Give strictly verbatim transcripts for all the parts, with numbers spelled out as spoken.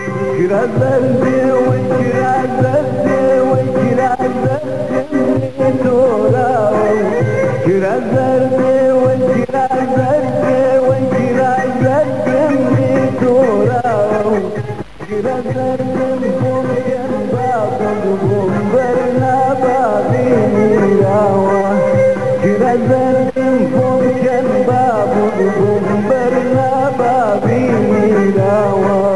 كرازردي وكرازردي وكرازردي توراو كرازردي وكرازردي وكرازردي توراو كرازردي بومين بابد بومبرنا بابينيراوا كرازردي بومين بابد بومبرنا بابينيراوا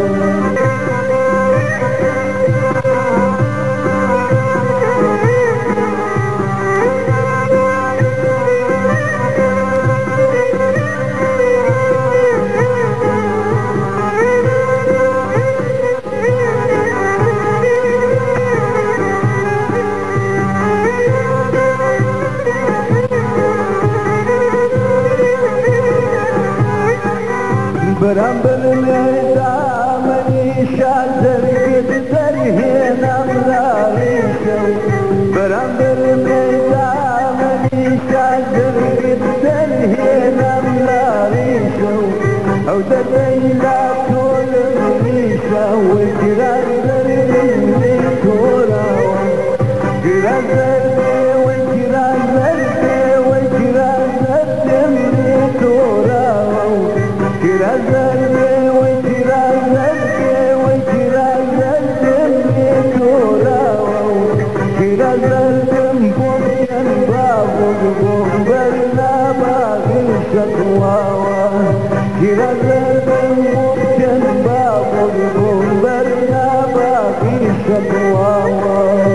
برامبر میدامنی شادر گدر هنام راریشو برامبر میدامنی شادر گدر هنام راریشو او دلیلا طول میشا و گرازر می توراو گرازر و گرازر و گرازر می توراو كرازردي وكرازردي وكرازردي توراو كرازردي بومين بابد بومبرنا باقي شكواوا كرازردي بومين بابد بومبرنا باقي شكواوا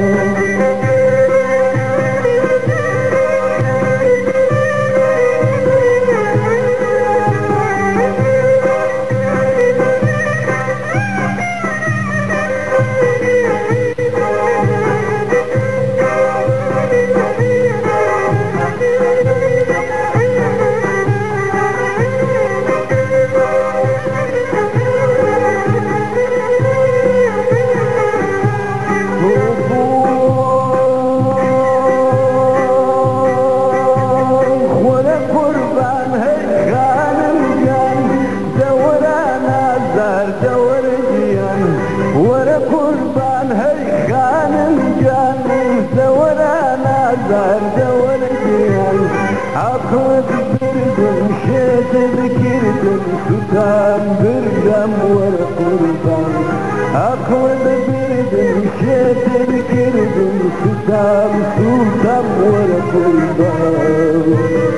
عقلت بردم شيت بكردم ستان بردم ورا قربان عقلت بردم شيت بكردم ستان ستان ورا قربان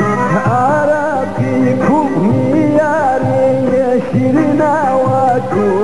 شيرين عواكو